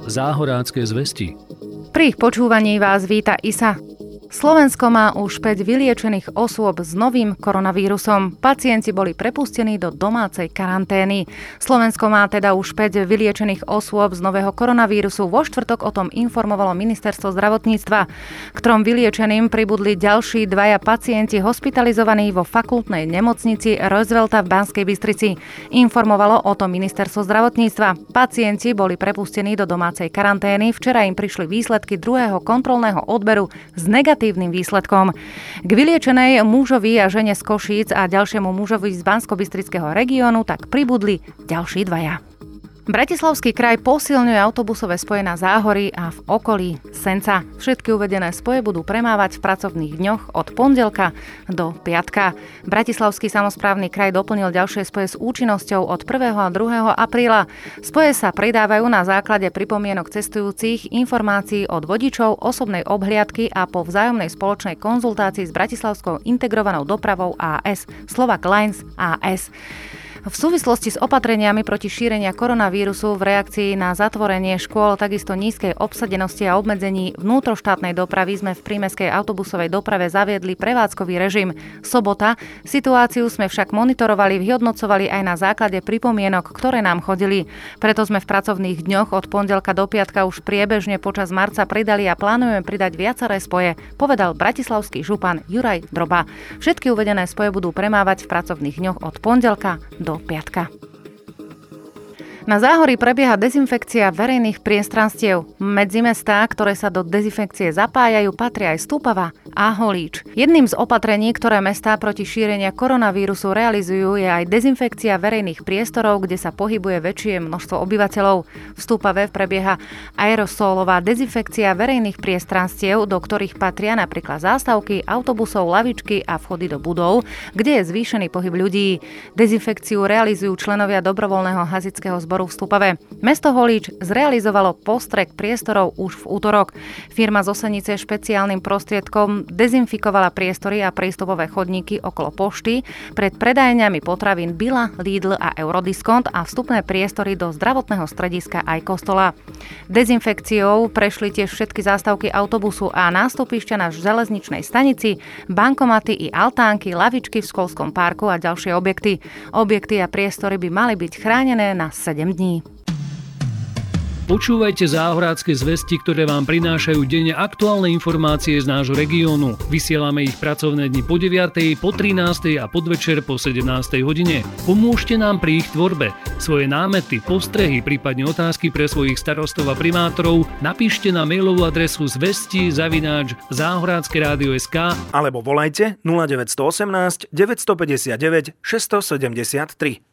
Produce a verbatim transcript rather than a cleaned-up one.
Záhorácké zvesti. Pri ich počúvaní vás víta Isa. Slovensko má už päť vyliečených osôb s novým koronavírusom. Pacienti boli prepustení do domácej karantény. Slovensko má teda už päť vyliečených osôb z nového koronavírusu. Vo štvrtok o tom informovalo ministerstvo zdravotníctva. K trom vyliečeným pribudli ďalší dvaja pacienti hospitalizovaní vo fakultnej nemocnici Roosevelta v Banskej Bystrici. Informovalo o tom ministerstvo zdravotníctva. Pacienti boli prepustení do domácej karantény. Včera im prišli výsledky druhého kontrolného odberu z negatívnym výsledkom. K vyliečenej mužovi a žene z Košíc a ďalšiemu mužovi z Banskobystrického regiónu tak pribudli ďalší dvaja. Bratislavský kraj posilňuje autobusové spoje na Záhorí a v okolí Senca. Všetky uvedené spoje budú premávať v pracovných dňoch od pondelka do piatka. Bratislavský samosprávny kraj doplnil ďalšie spoje s účinnosťou od prvého a druhého apríla. Spoje sa pridávajú na základe pripomienok cestujúcich, informácií od vodičov, osobnej obhliadky a po vzájomnej spoločnej konzultácii s Bratislavskou integrovanou dopravou á es Slovak Lines á es. V súvislosti s opatreniami proti šírenia koronavírusu v reakcii na zatvorenie škôl, takisto nízkej obsadenosti a obmedzení vnútroštátnej dopravy sme v prímestskej autobusovej doprave zaviedli prevádzkový režim sobota. Situáciu sme však monitorovali, vyhodnocovali aj na základe pripomienok, ktoré nám chodili. Preto sme v pracovných dňoch od pondelka do piatka už priebežne počas marca pridali a plánujeme pridať viaceré spoje, povedal bratislavský župan Juraj Droba. Všetky uvedené spoje budú premávať v pracovných dňoch od pondelka do piatka. Na Záhorí prebieha dezinfekcia verejných priestranstiev. Medzi mestá, ktoré sa do dezinfekcie zapájajú, patria aj Stupava a Holíč. Jedným z opatrení, ktoré mestá proti šírenia koronavírusu realizujú, je aj dezinfekcia verejných priestorov, kde sa pohybuje väčšie množstvo obyvateľov. V Stupave prebieha aerosolová dezinfekcia verejných priestranstiev, do ktorých patria napríklad zástavky, autobusov, lavičky a vchody do budov, kde je zvýšený pohyb ľudí. Dezinfekciu realizujú členovia dobrovoľného hasičského zboru v Stupave. Mesto Holíč zrealizovalo postrek priestorov už v útorok. Firma z Osenice špeciálnym prostriedkom dezinfikovala priestory a prístupové chodníky okolo pošty, pred predajňami potravín Billa, Lidl a Eurodiskont a vstupné priestory do zdravotného strediska aj kostola. Dezinfekciou prešli tiež všetky zástavky autobusu a nástupišťa na železničnej stanici, bankomaty i altánky, lavičky v školskom parku a ďalšie objekty. Objekty a priestory by mali byť chránené na sedem dní. Počúvajte Záhorácké zvesti, ktoré vám prinášajú denne aktuálne informácie z nášho regiónu. Vysielame ich pracovné dni po deviatej, po trinástej a podvečer po sedemnástej hodine. Pomôžte nám pri ich tvorbe. Svoje námety, postrehy, prípadne otázky pre svojich starostov a primátorov napíšte na mailovú adresu zvesti zavináč záhorácké rádio bodka es ká alebo volajte nula deväť jedna osem deväť päť deväť šesť sedem tri.